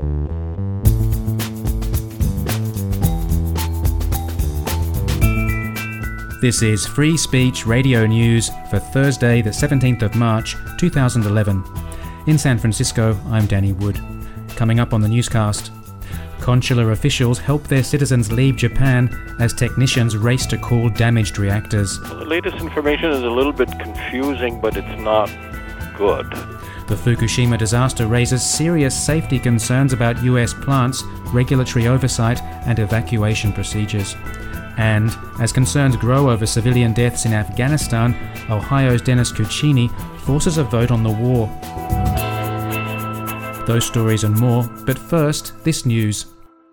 This is Free Speech Radio News for Thursday, the 17th of March, 2011. In San Francisco, I'm Danny Wood. Coming up on the newscast, consular officials help their citizens leave Japan as technicians race to cool damaged reactors. Well, the latest information is a little bit confusing, but it's not good. The Fukushima disaster raises serious safety concerns about US plants, regulatory oversight, and evacuation procedures. And as concerns grow over civilian deaths in Afghanistan, Ohio's Dennis Kuchini forces a vote on the war. Those stories and more, but first, this news.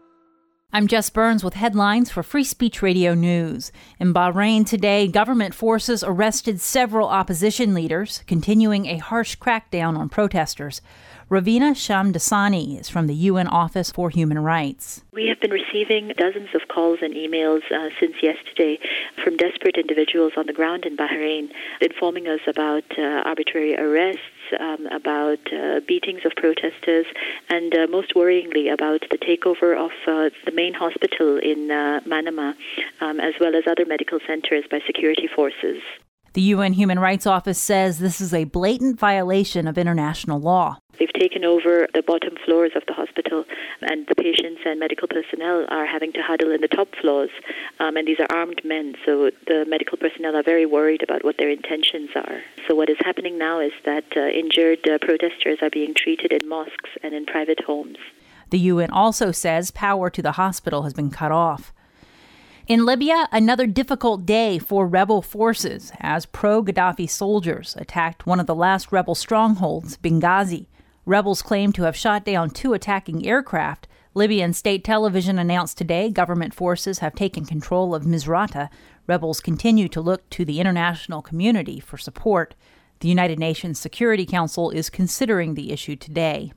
I'm Jess Burns with headlines for Free Speech Radio News. In Bahrain today, government forces arrested several opposition leaders, continuing a harsh crackdown on protesters. Ravina Shamdasani is from the UN Office for Human Rights. We have been receiving dozens of calls and emails since yesterday from desperate individuals on the ground in Bahrain, informing us about arbitrary arrests, about beatings of protesters, and most worryingly about the takeover of the main hospital in Manama, as well as other medical centers by security forces. The UN Human Rights Office says this is a blatant violation of international law. They've taken over the bottom floors of the hospital, and the patients and medical personnel are having to huddle in the top floors. And these are armed men, so the medical personnel are very worried about what their intentions are. So what is happening now is that injured protesters are being treated in mosques and in private homes. The UN also says power to the hospital has been cut off. In Libya, another difficult day for rebel forces as pro-Gaddafi soldiers attacked one of the last rebel strongholds, Benghazi. Rebels claim to have shot down 2 attacking aircraft. Libyan state television announced today government forces have taken control of Misrata. Rebels continue to look to the international community for support. The United Nations Security Council is considering the issue today.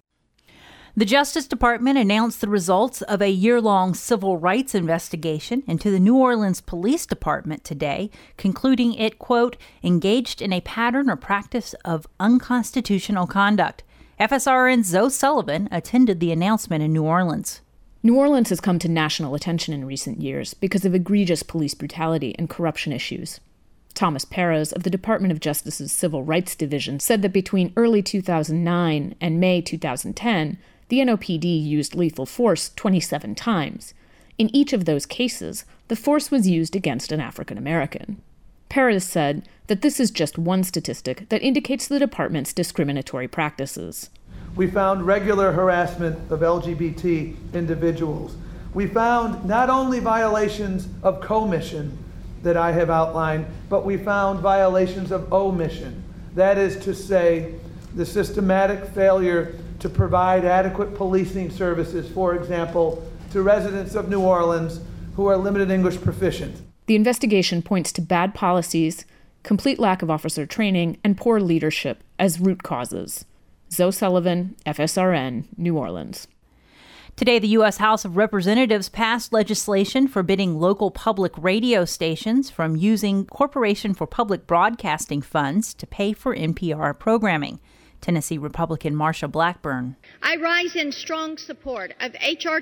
The Justice Department announced the results of a year-long civil rights investigation into the New Orleans Police Department today, concluding it, quote, engaged in a pattern or practice of unconstitutional conduct. FSRN's Zoe Sullivan attended the announcement in New Orleans. New Orleans has come to national attention in recent years because of egregious police brutality and corruption issues. Thomas Perez of the Department of Justice's Civil Rights Division said that between early 2009 and May 2010, the NOPD used lethal force 27 times. In each of those cases, the force was used against an African American. Perez said that this is just one statistic that indicates the department's discriminatory practices. We found regular harassment of LGBT individuals. We found not only violations of commission that I have outlined, but we found violations of omission. That is to say, the systematic failure to provide adequate policing services, for example, to residents of New Orleans who are limited English proficient. The investigation points to bad policies, complete lack of officer training, and poor leadership as root causes. Zoe Sullivan, FSRN, New Orleans. Today, the U.S. House of Representatives passed legislation forbidding local public radio stations from using Corporation for Public Broadcasting funds to pay for NPR programming. Tennessee Republican Marsha Blackburn. I rise in strong support of H.R.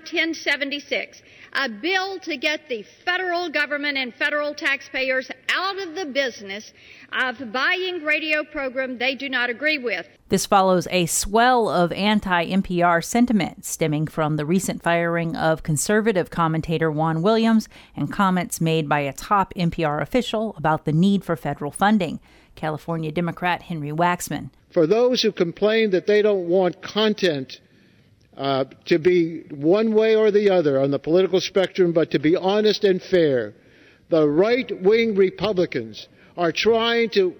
1076, a bill to get the federal government and federal taxpayers out of the business of buying radio programs they do not agree with. This follows a swell of anti-NPR sentiment stemming from the recent firing of conservative commentator Juan Williams and comments made by a top NPR official about the need for federal funding. California Democrat Henry Waxman. For those who complain that they don't want content to be one way or the other on the political spectrum, but to be honest and fair, the right-wing Republicans are trying to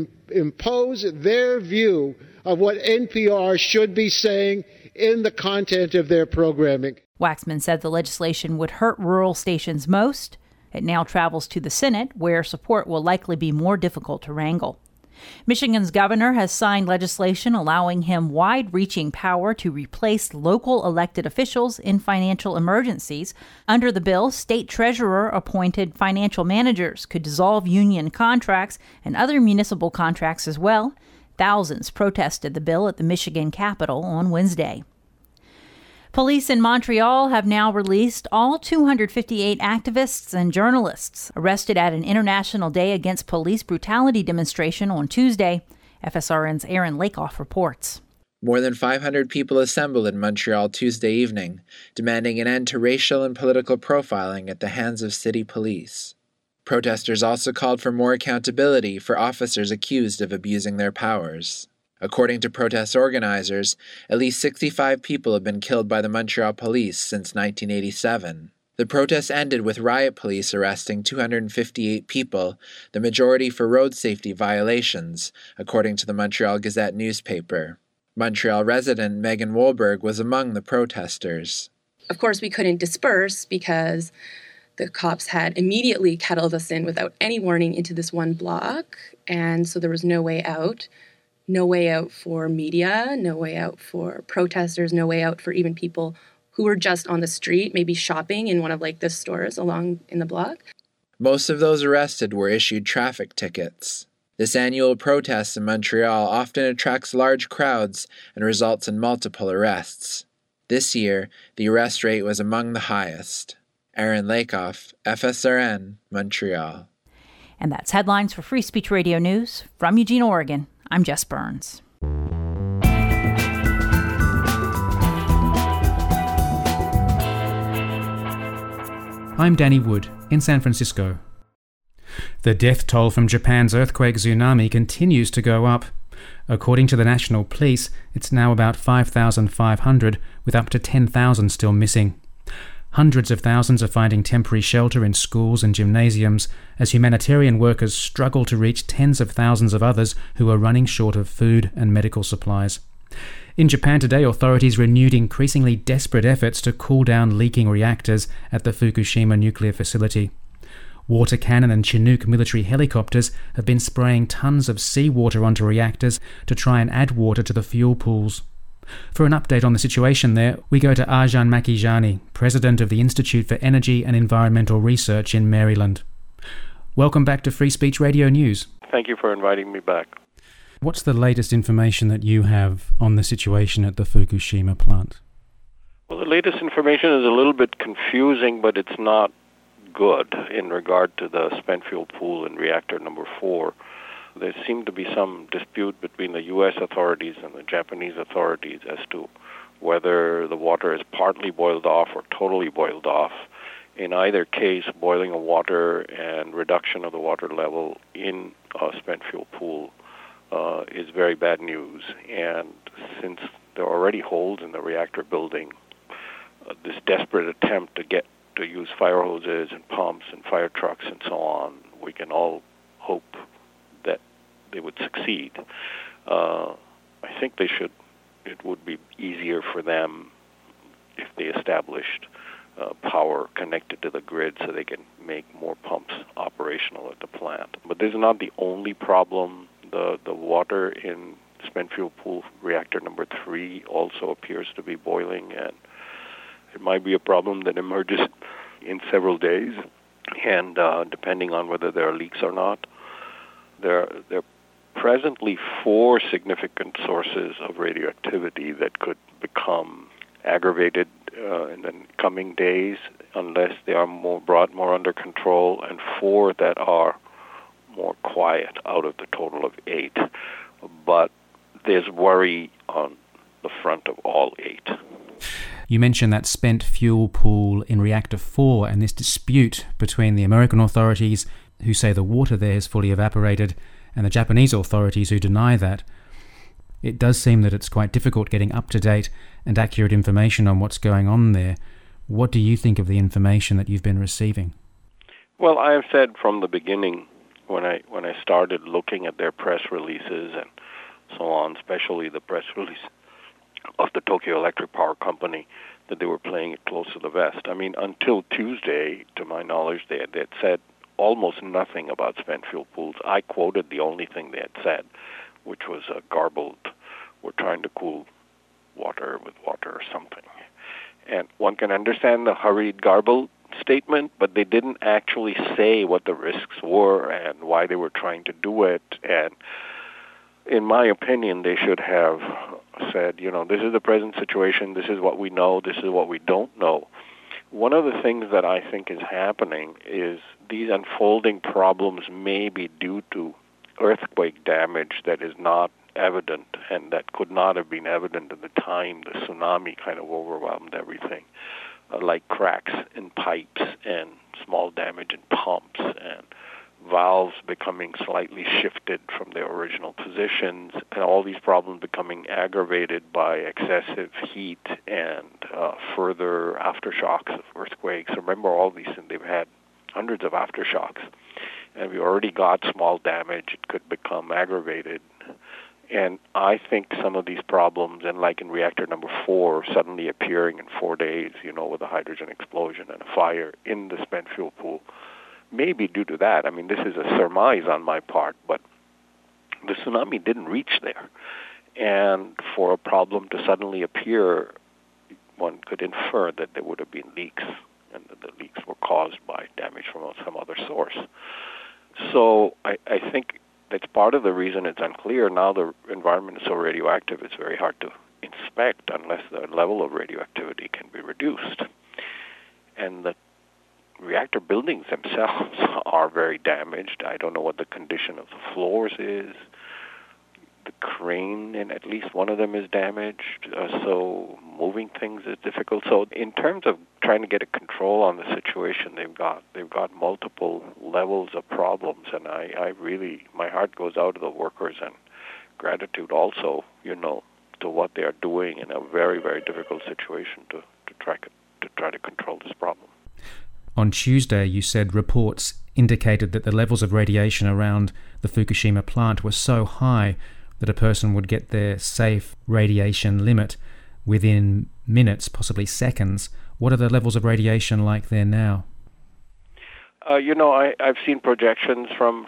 impose their view of what NPR should be saying in the content of their programming. Waxman said the legislation would hurt rural stations most. It now travels to the Senate, where support will likely be more difficult to wrangle. Michigan's governor has signed legislation allowing him wide-reaching power to replace local elected officials in financial emergencies. Under the bill, state treasurer-appointed financial managers could dissolve union contracts and other municipal contracts as well. Thousands protested the bill at the Michigan Capitol on Wednesday. Police in Montreal have now released all 258 activists and journalists arrested at an International Day Against Police Brutality demonstration on Tuesday. FSRN's Aaron Lakoff reports. More than 500 people assembled in Montreal Tuesday evening, demanding an end to racial and political profiling at the hands of city police. Protesters also called for more accountability for officers accused of abusing their powers. According to protest organizers, at least 65 people have been killed by the Montreal police since 1987. The protests ended with riot police arresting 258 people, the majority for road safety violations, according to the Montreal Gazette newspaper. Montreal resident Megan Wolberg was among the protesters. Of course, we couldn't disperse because the cops had immediately kettled us in without any warning into this one block, and so there was no way out. No way out for media, no way out for protesters, no way out for even people who were just on the street, maybe shopping in one of the stores along in the block. Most of those arrested were issued traffic tickets. This annual protest in Montreal often attracts large crowds and results in multiple arrests. This year, the arrest rate was among the highest. Aaron Lakoff, FSRN, Montreal. And that's headlines for Free Speech Radio News. From Eugene, Oregon, I'm Jess Burns. I'm Danny Wood in San Francisco. The death toll from Japan's earthquake tsunami continues to go up. According to the National Police, it's now about 5,500, with up to 10,000 still missing. Hundreds of thousands are finding temporary shelter in schools and gymnasiums as humanitarian workers struggle to reach tens of thousands of others who are running short of food and medical supplies. In Japan today, authorities renewed increasingly desperate efforts to cool down leaking reactors at the Fukushima nuclear facility. Water cannon and Chinook military helicopters have been spraying tons of seawater onto reactors to try and add water to the fuel pools. For an update on the situation there, we go to Arjan Makijani, president of the Institute for Energy and Environmental Research in Maryland. Welcome back to Free Speech Radio News. Thank you for inviting me back. What's the latest information that you have on the situation at the Fukushima plant? Well, the latest information is a little bit confusing, but it's not good in regard to the spent fuel pool in reactor number 4. There seemed to be some dispute between the U.S. authorities and the Japanese authorities as to whether the water is partly boiled off or totally boiled off. In either case, boiling of water and reduction of the water level in a spent fuel pool is very bad news. And since there are already holes in the reactor building, this desperate attempt to use fire hoses and pumps and fire trucks and so on, we can all hope that they would succeed. I think it would be easier for them if they established power connected to the grid so they can make more pumps operational at the plant. But this is not the only problem. The water in spent fuel pool reactor number 3 also appears to be boiling, and it might be a problem that emerges in several days, and depending on whether there are leaks or not. There are presently 4 significant sources of radioactivity that could become aggravated in the coming days unless they are brought more under control, and 4 that are more quiet out of the total of 8. But there's worry on the front of all 8. You mentioned that spent fuel pool in Reactor 4 and this dispute between the American authorities, who say the water there is fully evaporated, and the Japanese authorities who deny that. It does seem that it's quite difficult getting up-to-date and accurate information on what's going on there. What do you think of the information that you've been receiving? Well, I have said from the beginning, when I started looking at their press releases and so on, especially the press release of the Tokyo Electric Power Company, that they were playing it close to the vest. I mean, until Tuesday, to my knowledge, they had said almost nothing about spent fuel pools. I quoted the only thing they had said, which was a garbled, we're trying to cool water with water or something. And one can understand the hurried, garbled statement, but they didn't actually say what the risks were and why they were trying to do it. And in my opinion, they should have said, this is the present situation, this is what we know, this is what we don't know. One of the things that I think is happening is these unfolding problems may be due to earthquake damage that is not evident and that could not have been evident at the time the tsunami kind of overwhelmed everything, like cracks in pipes and small damage in pumps and valves becoming slightly shifted from their original positions, and all these problems becoming aggravated by excessive heat and further aftershocks of earthquakes. Remember all these things, they've had hundreds of aftershocks, and we already got small damage. It could become aggravated. And I think some of these problems, and like in reactor number 4, suddenly appearing in 4 days, with a hydrogen explosion and a fire in the spent fuel pool, may be due to that. I mean, this is a surmise on my part, but the tsunami didn't reach there. And for a problem to suddenly appear, one could infer that there would have been leaks, and that the leaks were caused by damage from some other source. So I think that's part of the reason it's unclear. Now the environment is so radioactive, it's very hard to inspect unless the level of radioactivity can be reduced. And the reactor buildings themselves are very damaged. I don't know what the condition of the floors is. The crane in at least one of them is damaged, so moving things is difficult. So in terms of trying to get a control on the situation, they've got multiple levels of problems, and I really, my heart goes out to the workers, and gratitude also, to what they are doing in a very, very difficult situation to try to control this problem. On Tuesday, you said reports indicated that the levels of radiation around the Fukushima plant were so high that a person would get their safe radiation limit within minutes, possibly seconds. What are the levels of radiation like there now? I've seen projections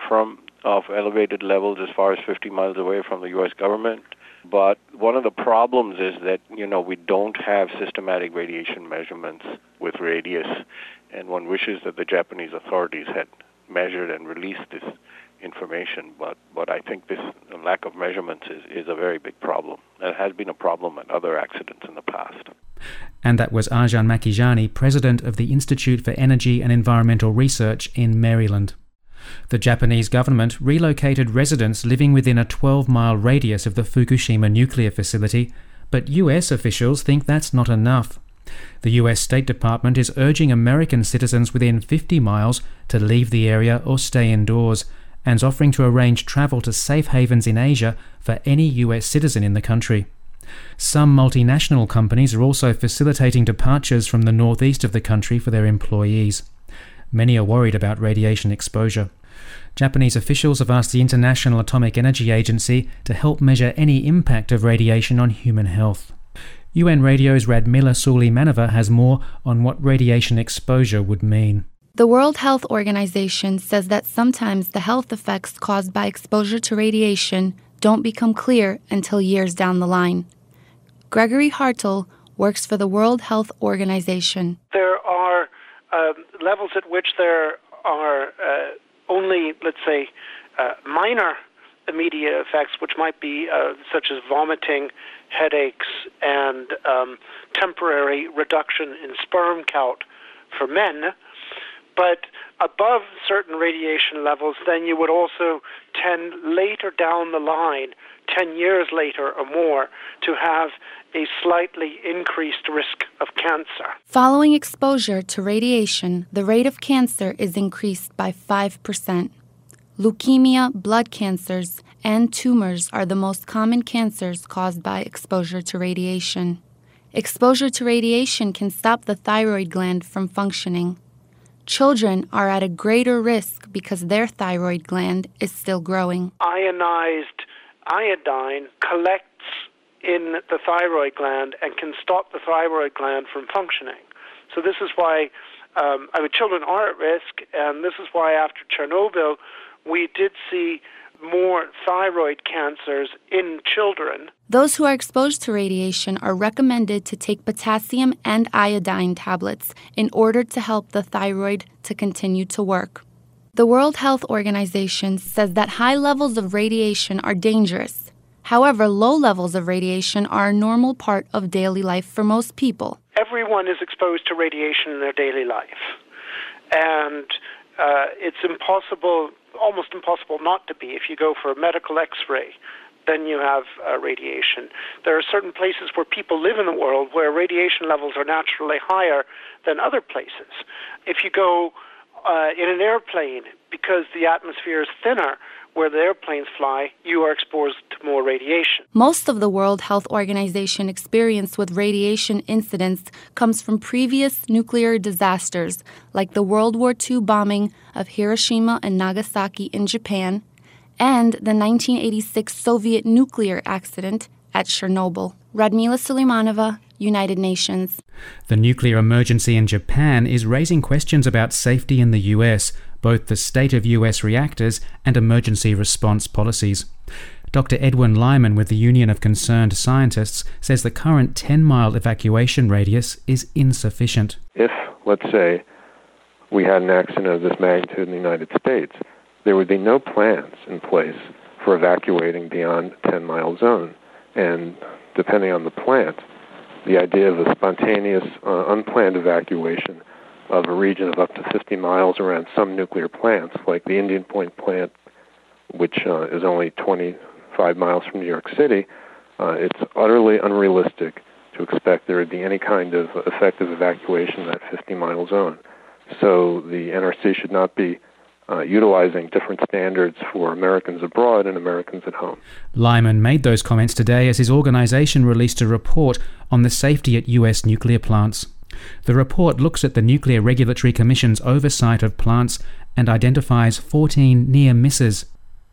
of elevated levels as far as 50 miles away from the U.S. government. But one of the problems is that, we don't have systematic radiation measurements with radius, and one wishes that the Japanese authorities had measured and released this information. But I think this lack of measurements is a very big problem. It has been a problem at other accidents in the past. And that was Arjan Makijani, president of the Institute for Energy and Environmental Research in Maryland. The Japanese government relocated residents living within a 12-mile radius of the Fukushima nuclear facility, but US officials think that's not enough. The US State Department is urging American citizens within 50 miles to leave the area or stay indoors, and is offering to arrange travel to safe havens in Asia for any US citizen in the country. Some multinational companies are also facilitating departures from the northeast of the country for their employees. Many are worried about radiation exposure. Japanese officials have asked the International Atomic Energy Agency to help measure any impact of radiation on human health. UN Radio's Radmila Suleimanova has more on what radiation exposure would mean. The World Health Organization says that sometimes the health effects caused by exposure to radiation don't become clear until years down the line. Gregory Hartel works for the World Health Organization. There are levels at which there are only, let's say, minor immediate effects, which might be such as vomiting, headaches, and temporary reduction in sperm count for men. But above certain radiation levels, then you would also tend later down the line, 10 years later or more, to have a slightly increased risk of cancer. Following exposure to radiation, the rate of cancer is increased by 5%. Leukemia, blood cancers, and tumors are the most common cancers caused by exposure to radiation. Exposure to radiation can stop the thyroid gland from functioning. Children are at a greater risk because their thyroid gland is still growing. Ionized iodine collects in the thyroid gland and can stop the thyroid gland from functioning. So this is why children are at risk, and this is why after Chernobyl we did see more thyroid cancers in children. Those who are exposed to radiation are recommended to take potassium and iodine tablets in order to help the thyroid to continue to work. The World Health Organization says that high levels of radiation are dangerous. However, low levels of radiation are a normal part of daily life for most people. Everyone is exposed to radiation in their daily life. And it's almost impossible not to be. If you go for a medical X-ray, then you have radiation. There are certain places where people live in the world where radiation levels are naturally higher than other places. If you go in an airplane, because the atmosphere is thinner where the airplanes fly, you are exposed to more radiation. Most of the World Health Organization experience with radiation incidents comes from previous nuclear disasters, like the World War II bombing of Hiroshima and Nagasaki in Japan, and the 1986 Soviet nuclear accident at Chernobyl. Radmila Suleimanova, United Nations. The nuclear emergency in Japan is raising questions about safety in the US, both the state of US reactors and emergency response policies. Dr. Edwin Lyman with the Union of Concerned Scientists says the current 10-mile evacuation radius is insufficient. If, let's say, we had an accident of this magnitude in the United States, there would be no plans in place for evacuating beyond a 10-mile zone. And depending on the plant, the idea of a spontaneous, unplanned evacuation of a region of up to 50 miles around some nuclear plants, like the Indian Point plant, which is only 25 miles from New York City, it's utterly unrealistic to expect there would be any kind of effective evacuation in that 50-mile zone. So the NRC should not be utilizing different standards for Americans abroad and Americans at home. Lyman made those comments today as his organization released a report on the safety at US nuclear plants. The report looks at the Nuclear Regulatory Commission's oversight of plants and identifies 14 near misses.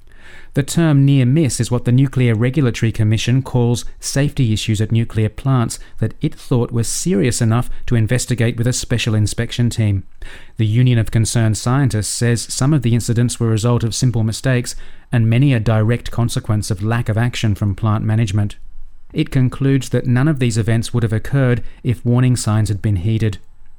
The term near miss is what the Nuclear Regulatory Commission calls safety issues at nuclear plants that it thought were serious enough to investigate with a special inspection team. The Union of Concerned Scientists says some of the incidents were a result of simple mistakes and many a direct consequence of lack of action from plant management. It concludes that none of these events would have occurred if warning signs had been heeded.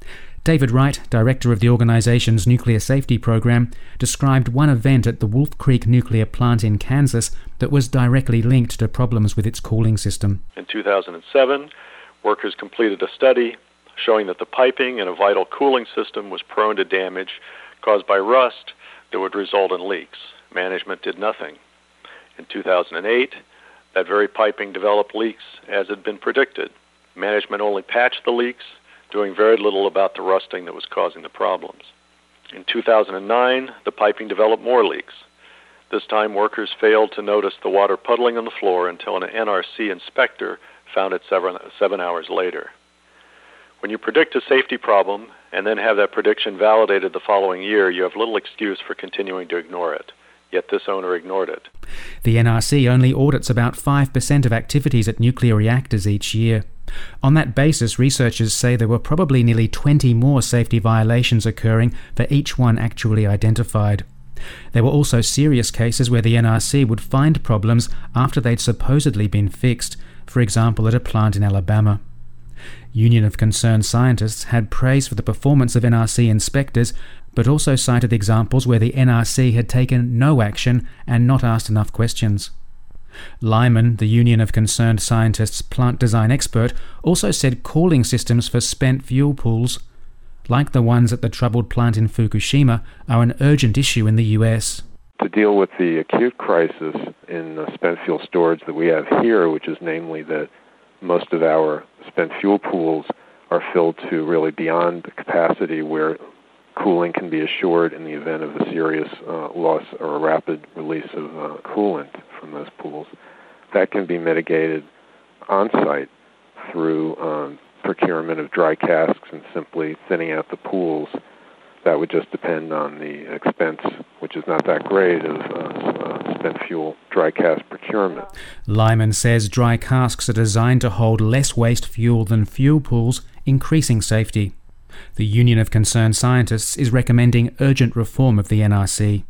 David Wright, director of the organization's nuclear safety program, described one event at the Wolf Creek nuclear plant in Kansas that was directly linked to problems with its cooling system. In 2007, workers completed a study showing that the piping in a vital cooling system was prone to damage caused by rust that would result in leaks. Management did nothing. In 2008, that very piping developed leaks as had been predicted. Management only patched the leaks, doing very little about the rusting that was causing the problems. In 2009, the piping developed more leaks. This time, workers failed to notice the water puddling on the floor until an NRC inspector found it 7 hours later. When you predict a safety problem and then have that prediction validated the following year, you have little excuse for continuing to ignore it. Yet this owner ignored it. The NRC only audits about 5% of activities at nuclear reactors each year. On that basis, researchers say there were probably nearly 20 more safety violations occurring for each one actually identified. There were also serious cases where the NRC would find problems after they'd supposedly been fixed, for example at a plant in Alabama. Union of Concerned Scientists had praise for the performance of NRC inspectors, but also cited examples where the NRC had taken no action and not asked enough questions. Lyman, the Union of Concerned Scientists plant design expert, also said cooling systems for spent fuel pools, like the ones at the troubled plant in Fukushima, are an urgent issue in the US. To deal with the acute crisis in spent fuel storage that we have here, which is namely that most of our spent fuel pools are filled to really beyond the capacity where cooling can be assured in the event of a serious loss or a rapid release of coolant from those pools. That can be mitigated on-site through procurement of dry casks and simply thinning out the pools. That would just depend on the expense, which is not that great, of spent fuel dry cask procurement. Lyman says dry casks are designed to hold less waste fuel than fuel pools, increasing safety. The Union of Concerned Scientists is recommending urgent reform of the NRC.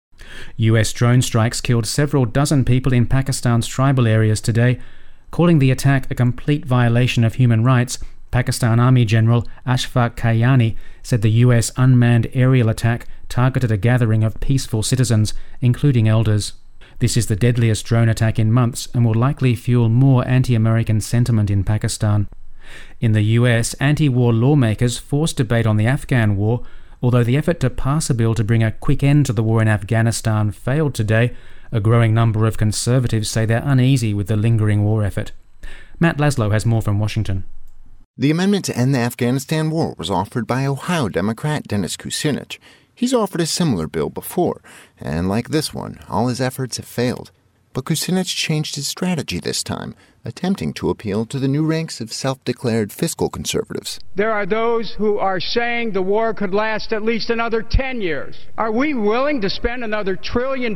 US drone strikes killed several dozen people in Pakistan's tribal areas today. Calling the attack a complete violation of human rights, Pakistan Army General Ashfaq Kayani said the US unmanned aerial attack targeted a gathering of peaceful citizens, including elders. This is the deadliest drone attack in months and will likely fuel more anti-American sentiment in Pakistan. In the US, anti-war lawmakers forced debate on the Afghan war, although the effort to pass a bill to bring a quick end to the war in Afghanistan failed today. A growing number of conservatives say they're uneasy with the lingering war effort. Matt Laszlo has more from Washington. The amendment to end the Afghanistan war was offered by Ohio Democrat Dennis Kucinich. He's offered a similar bill before, and like this one, all his efforts have failed. But Kucinich changed his strategy this time, attempting to appeal to the new ranks of self-declared fiscal conservatives. There are those who are saying the war could last at least another 10 years. Are we willing to spend another $1 trillion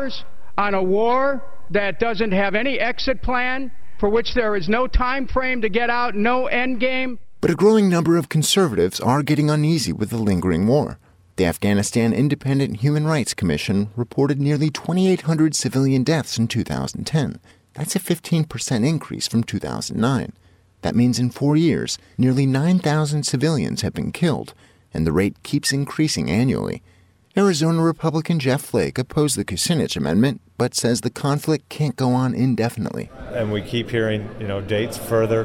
on a war that doesn't have any exit plan, for which there is no time frame to get out, no end game? But a growing number of conservatives are getting uneasy with the lingering war. The Afghanistan Independent Human Rights Commission reported nearly 2,800 civilian deaths in 2010. That's a 15% increase from 2009. That means in 4 years, nearly 9,000 civilians have been killed, and the rate keeps increasing annually. Arizona Republican Jeff Flake opposed the Kucinich amendment, but says the conflict can't go on indefinitely. And we keep hearing, dates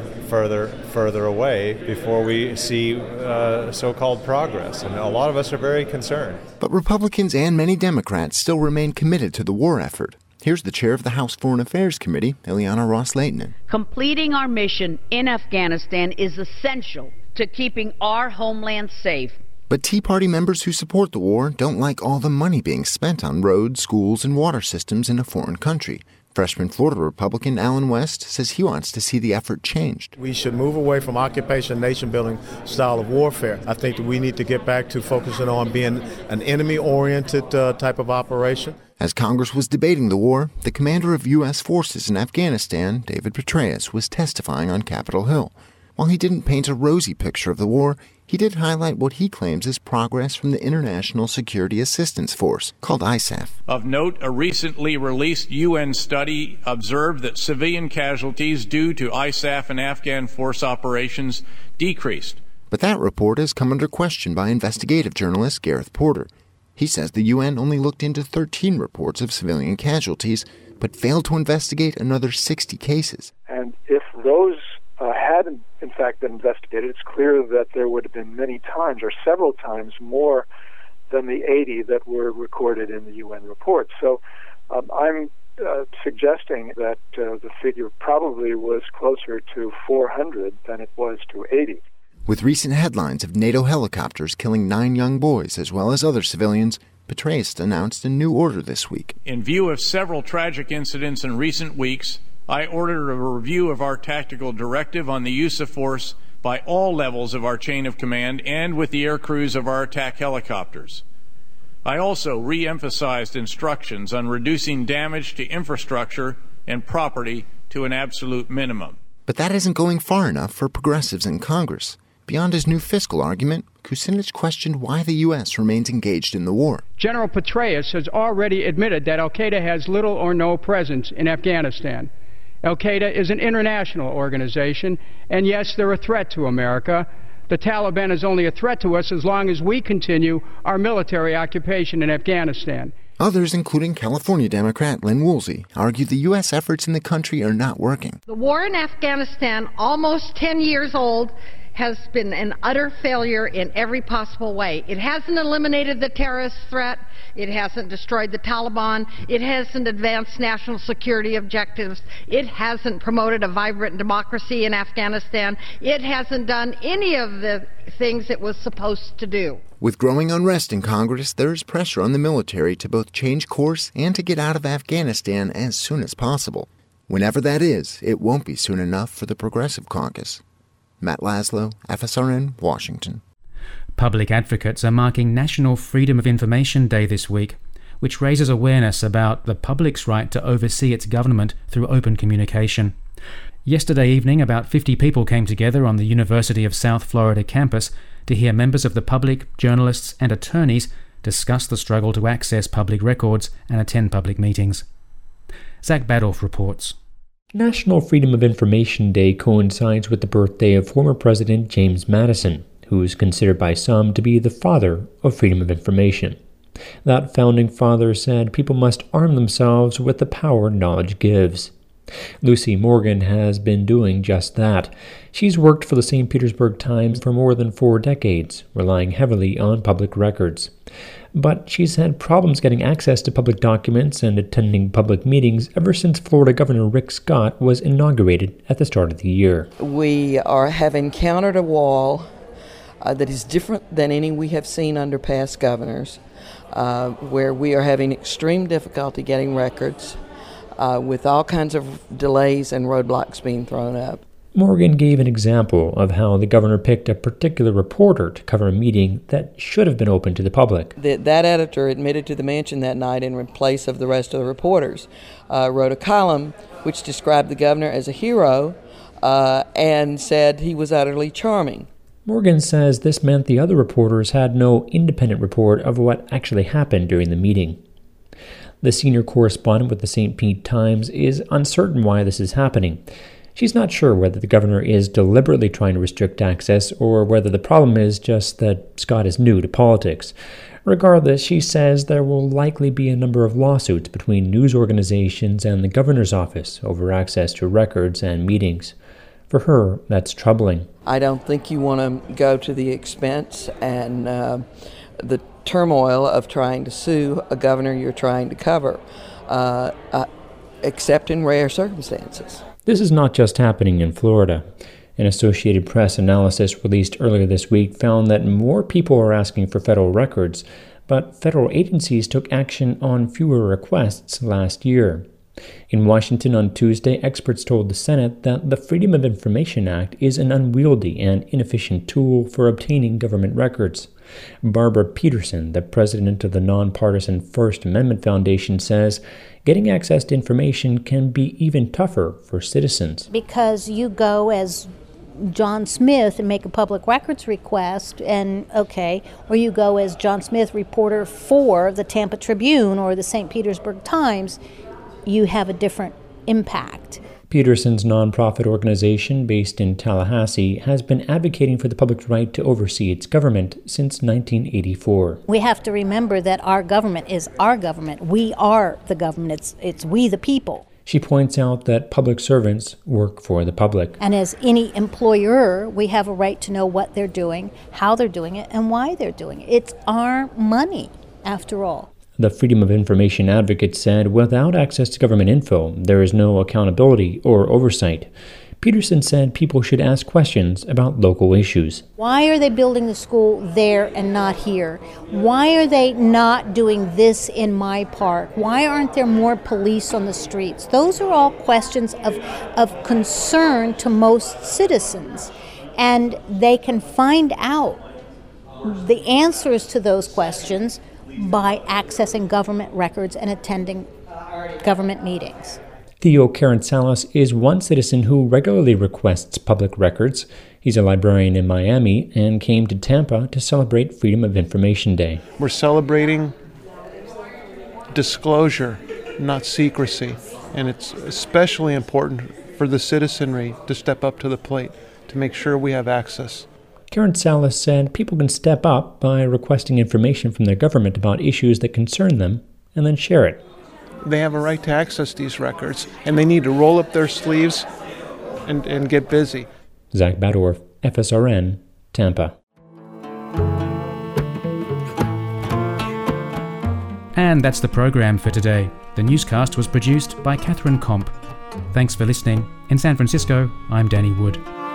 further away before we see so-called progress. And a lot of us are very concerned. But Republicans and many Democrats still remain committed to the war effort. Here's the chair of the House Foreign Affairs Committee, Ileana Ros-Lehtinen. Completing our mission in Afghanistan is essential to keeping our homeland safe. But Tea Party members who support the war don't like all the money being spent on roads, schools, and water systems in a foreign country. Freshman Florida Republican Alan West says he wants to see the effort changed. We should move away from occupation, nation-building style of warfare. I think that we need to get back to focusing on being an enemy-oriented type of operation. As Congress was debating the war, the commander of U.S. forces in Afghanistan, David Petraeus, was testifying on Capitol Hill. While he didn't paint a rosy picture of the war, he did highlight what he claims is progress from the International Security Assistance Force, called ISAF. Of note, a recently released UN study observed that civilian casualties due to ISAF and Afghan force operations decreased. But that report has come under question by investigative journalist Gareth Porter. He says the UN only looked into 13 reports of civilian casualties, but failed to investigate another 60 cases. And if those hadn't, in fact, been investigated, it's clear that there would have been many times, or several times, more than the 80 that were recorded in the UN report. So I'm suggesting that the figure probably was closer to 400 than it was to 80. With recent headlines of NATO helicopters killing 9 young boys as well as other civilians, Petraeus announced a new order this week. In view of several tragic incidents in recent weeks, I ordered a review of our tactical directive on the use of force by all levels of our chain of command and with the air crews of our attack helicopters. I also re-emphasized instructions on reducing damage to infrastructure and property to an absolute minimum. But that isn't going far enough for progressives in Congress. Beyond his new fiscal argument, Kucinich questioned why the U.S. remains engaged in the war. General Petraeus has already admitted that al-Qaeda has little or no presence in Afghanistan. Al-Qaeda is an international organization, and yes, they're a threat to America. The Taliban is only a threat to us as long as we continue our military occupation in Afghanistan. Others, including California Democrat Lynn Woolsey, argue the U.S. efforts in the country are not working. The war in Afghanistan, almost 10 years old, has been an utter failure in every possible way. It hasn't eliminated the terrorist threat. It hasn't destroyed the Taliban. It hasn't advanced national security objectives. It hasn't promoted a vibrant democracy in Afghanistan. It hasn't done any of the things it was supposed to do. With growing unrest in Congress, there is pressure on the military to both change course and to get out of Afghanistan as soon as possible. Whenever that is, it won't be soon enough for the Progressive Caucus. Matt Laszlo, FSRN, Washington. Public advocates are marking National Freedom of Information Day this week, which raises awareness about the public's right to oversee its government through open communication. Yesterday evening, about 50 people came together on the University of South Florida campus to hear members of the public, journalists, and attorneys discuss the struggle to access public records and attend public meetings. Zach Badolf reports. National Freedom of Information Day coincides with the birthday of former President James Madison, who is considered by some to be the father of freedom of information. That founding father said people must arm themselves with the power knowledge gives. Lucy Morgan has been doing just that. She's worked for the St. Petersburg Times for more than 4 decades, relying heavily on public records. But she's had problems getting access to public documents and attending public meetings ever since Florida Governor Rick Scott was inaugurated at the start of the year. We have encountered a wall that is different than any we have seen under past governors, where we are having extreme difficulty getting records, with all kinds of delays and roadblocks being thrown up. Morgan gave an example of how the governor picked a particular reporter to cover a meeting that should have been open to the public. That editor admitted to the mansion that night in place of the rest of the reporters, wrote a column which described the governor as a hero and said he was utterly charming. Morgan says this meant the other reporters had no independent report of what actually happened during the meeting. The senior correspondent with the St. Pete Times is uncertain why this is happening. She's not sure whether the governor is deliberately trying to restrict access or whether the problem is just that Scott is new to politics. Regardless, she says there will likely be a number of lawsuits between news organizations and the governor's office over access to records and meetings. For her, that's troubling. I don't think you want to go to the expense and the turmoil of trying to sue a governor you're trying to cover, except in rare circumstances. This is not just happening in Florida. An Associated Press analysis released earlier this week found that more people are asking for federal records, but federal agencies took action on fewer requests last year. In Washington on Tuesday, experts told the Senate that the Freedom of Information Act is an unwieldy and inefficient tool for obtaining government records. Barbara Peterson, the president of the nonpartisan First Amendment Foundation, says getting access to information can be even tougher for citizens. Because you go as John Smith and make a public records request, or you go as John Smith, reporter for the Tampa Tribune or the St. Petersburg Times, you have a different impact. Peterson's nonprofit organization, based in Tallahassee, has been advocating for the public's right to oversee its government since 1984. We have to remember that our government is our government. We are the government. It's we the people. She points out that public servants work for the public. And as any employer, we have a right to know what they're doing, how they're doing it, and why they're doing it. It's our money, after all. The Freedom of Information advocate said without access to government info, there is no accountability or oversight. Peterson said people should ask questions about local issues. Why are they building the school there and not here? Why are they not doing this in my park? Why aren't there more police on the streets? Those are all questions of concern to most citizens. And they can find out the answers to those questions by accessing government records and attending government meetings. Theo Caransalis is one citizen who regularly requests public records. He's a librarian in Miami and came to Tampa to celebrate Freedom of Information Day. We're celebrating disclosure, not secrecy, and it's especially important for the citizenry to step up to the plate to make sure we have access. Caransalis said people can step up by requesting information from their government about issues that concern them and then share it. They have a right to access these records, and they need to roll up their sleeves and get busy. Zach Badorf, FSRN, Tampa. And that's the program for today. The newscast was produced by Catherine Komp. Thanks for listening. In San Francisco, I'm Danny Wood.